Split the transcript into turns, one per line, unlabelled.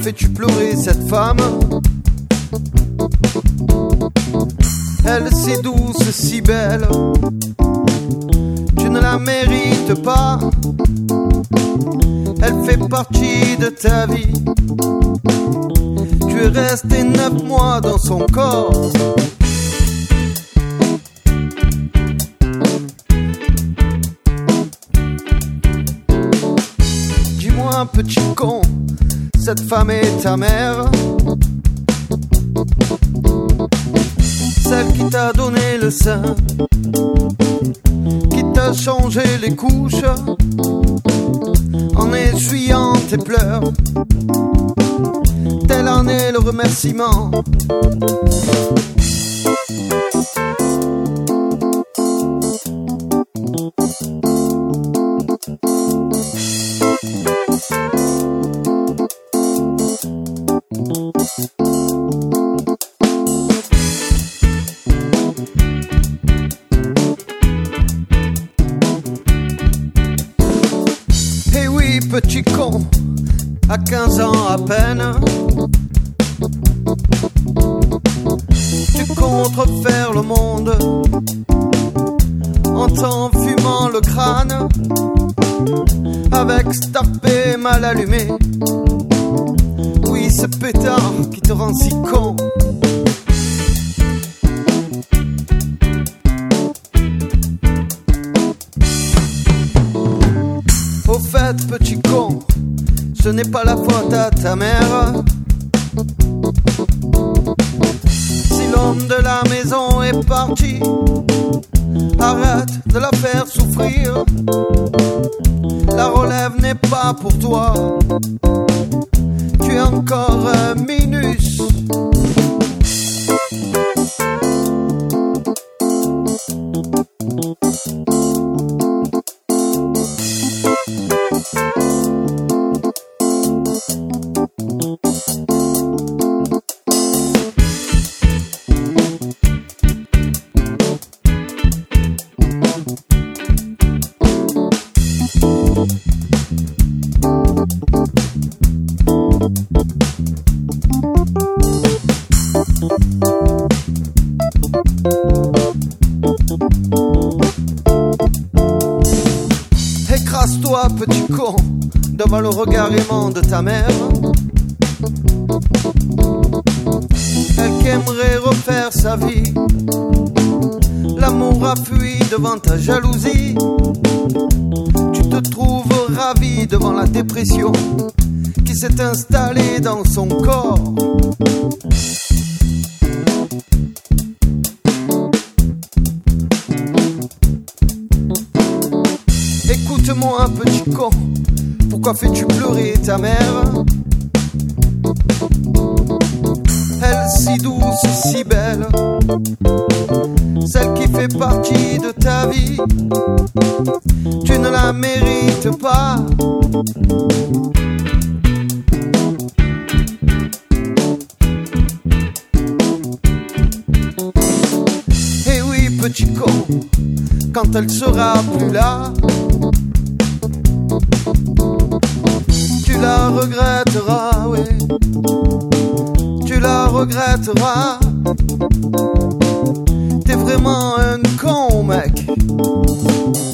fais-tu pleurer cette femme? Elle si douce, si belle, tu ne la mérites pas. Elle fait partie de ta vie. Tu es resté 9 mois dans son corps. Dis-moi, petit con, cette femme est ta mère? Celle qui t'a donné le sein, qui t'a changé les couches en essuyant tes pleurs. Tel en est le remerciement. Eh oui, petit con, à 15 ans à peine, tu comptes refaire le monde en t'en fumant le crâne avec Starpé mal allumé. Oui, ce pétard qui te rend si con. Au fait, petit con, ce n'est pas la faute à ta mère. Si l'homme de la maison est parti, arrête de la faire souffrir. La relève n'est pas pour toi. Tu es encore un minus. Écrase-toi, petit con, devant le regard aimant de ta mère. Elle qui aimerait refaire sa vie. L'amour a fui devant ta jalousie. Tu te trouves ravi devant la dépression qui s'est installée dans son corps. Écoute-moi, petit con, pourquoi fais-tu pleurer ta mère? Elle si douce, si belle, celle qui fait partie de ta vie. Tu ne la mérites pas. Eh oui, petit con, quand elle sera plus là, tu la regretteras, oui, tu la regretteras. T'es vraiment un con, mec.